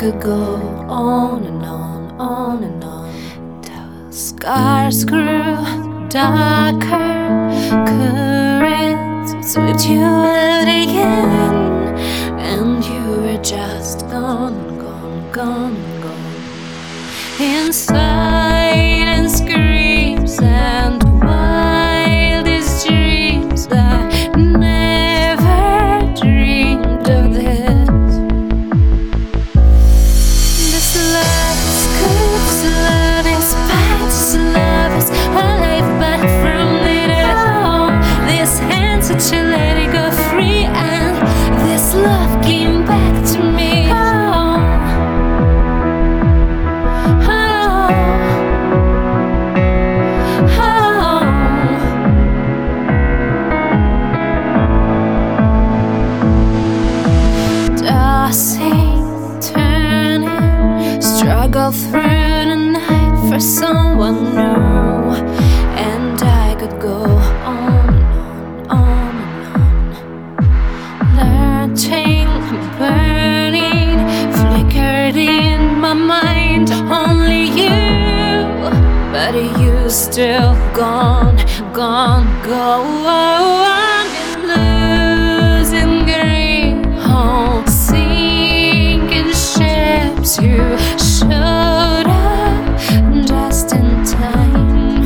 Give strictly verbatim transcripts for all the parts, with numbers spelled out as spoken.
could go on and on, on and on. The scars grew darker, currents swept you out again, and you were just gone, gone, gone, gone. In silence, screams and wildest dreams, I never dreamed of this. This love is good, this love is bad, this love is alive back from it all. This hand such a let it go free, and this love came back to me. Oh, tossing, turning, struggle through the night for someone new, and I could go on and on, on and on. Lurching, burning, flickered in my mind, only you, but you still gone, gone, gone. Losing green, home, sinking ships. You showed up just in time.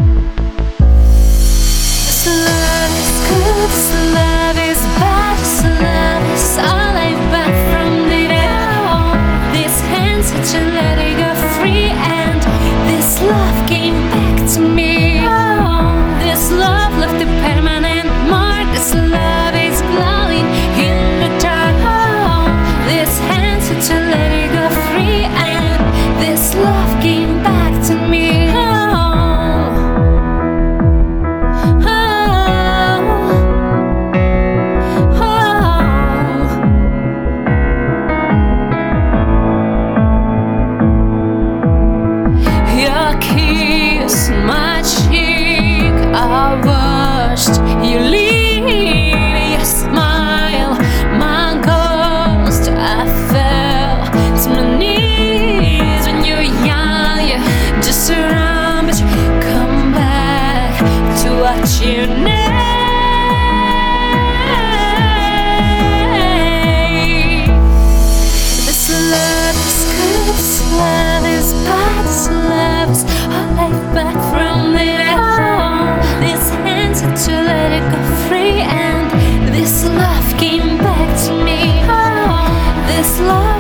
This love is good, this love is bad, this love is all I've back from the all. This hand such a let it go free, and this love came back to me. Oh, this love left a permanent mark. This love is glowing in the dark. Oh, this hand such a let it go free, and this love came back to me. Oh, oh, oh. Your kiss, my cheek, I watched you leave. Your smile, my ghost, I fell to my knees. When you're young, you're just around, but you come back to what you need. This love is good, this love is bad, this love is all I've back from it all. This hand to let it go free, and this love came back to me. Oh, this love